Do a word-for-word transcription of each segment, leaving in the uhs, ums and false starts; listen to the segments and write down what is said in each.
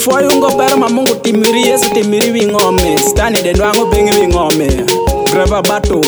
Foyungo ber ma Mungu timiri Yesu timiri wingome. Stani de nwango bengi wingome. Greva bato.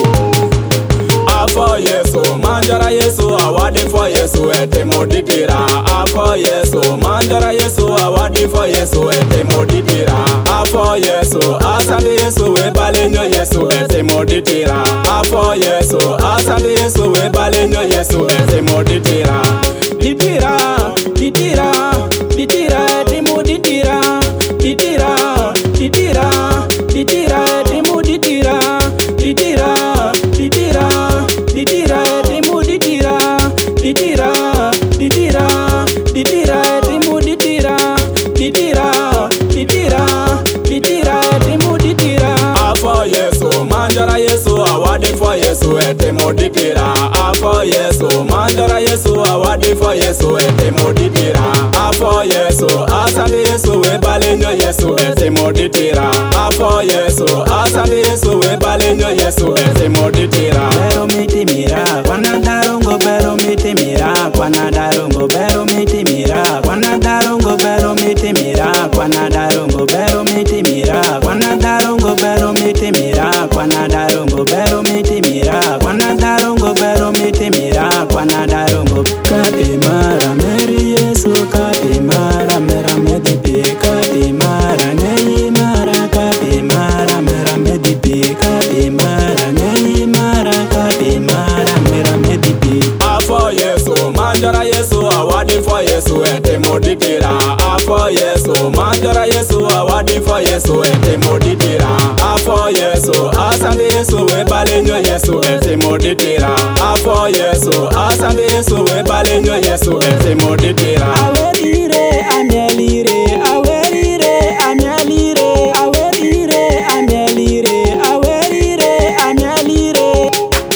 Afo Yesu, manjara Yesu, awadi for Yesu, ete moditira. Afo Yesu, manjara Yesu, awadi for Yesu, ete moditira. Afo Yesu, asante Yesu, we balenyo Yesu, ete moditira. Afo Yesu, asante Yesu, we balenyo Yesu, ete moditira. Ditira, ditira, ditira, ete moditira. Ditira, ditira, ditira, ete moditira. Ditira, ditira. Ditira, timu ditira, ditira, ditira, ditira, timu ditira, ditira, ditira, ditira, timu ditira. Afo Yesu, manjara Yesu, awadi for Yesu, etimu ditira. Afo Yesu, manjara Yesu, awadi for Yesu, etimu ditira. Afo Yesu, asante Yesu, we balenyo Yesu, etimu ditira. Afo Yesu, asante Yesu, we balenyo Yesu, etimu ditira. Pero miti mira, kwana darungo pero miti mira, kwana darungo pero miti mira, kwana darungo pero miti mira, kwana darungo pero miti mira, kwana darungo pero miti mira, kwana darungo pero miti mira, kwana darungo pero miti mira, kwana darungo. Kati mara meri Yesu, kati mara mera medipi, kati mara nei mara, kati mara mera medipi, kati mara nei mara, kati mara mera medipi. Afo Yesu, manjara Yesu, awadi for Yesu, ete moditira. Afo Yesu, manjara Yesu, awadi for Yesu, ete moditira. Afo Yesu, asante Yesu, we balenyo Yesu, ete moditira. Afo Yesu, asante Yesu, we balenyo Yesu, ete moditira. Awelire, amielire, awelire, amielire, awelire, amielire, awelire, amielire.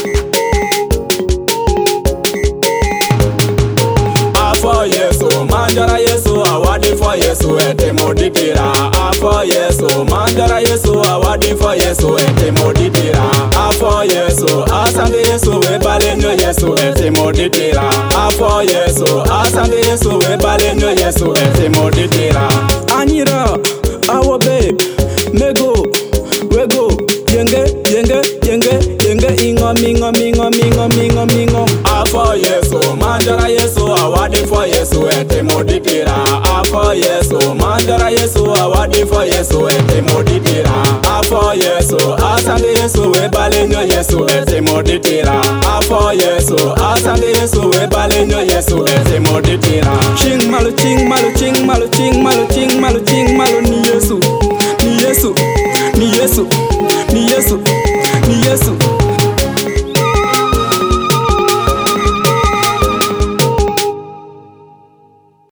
Afo Yesu, manjara Yesu, awadi for Yesu, ete moditira. Afo Yesu, manjara Yesu, awadi for Yesu, ete moditira. Afo Yesu, asante Yesu, we balenyo Yesu, ete moditira. Afo Yesu, asante Yesu, we balenyo Yesu, ete moditira. Anyira, awo babe, mego, wego, yenge, yenge, yenge, yenge, ingom, ingom, ingom, ingom, ingom, ingom. Afo Yesu, manjara Yesu, awadi for Yesu, ete moditira. Afo Yesu, manjara Yesu, awadi for Yesu, ete moditira. Afo Yesu, asante Yesu, we balenyo Yesu, ete moditira. Afo Yesu, asante Yesu, we balenyo Yesu, ete moditira. Ching malu, ching malu, ching malu, ching malu, ching malu, ching malu, ni Yesu, ni Yesu, ni Yesu, ni Yesu, ni Yesu.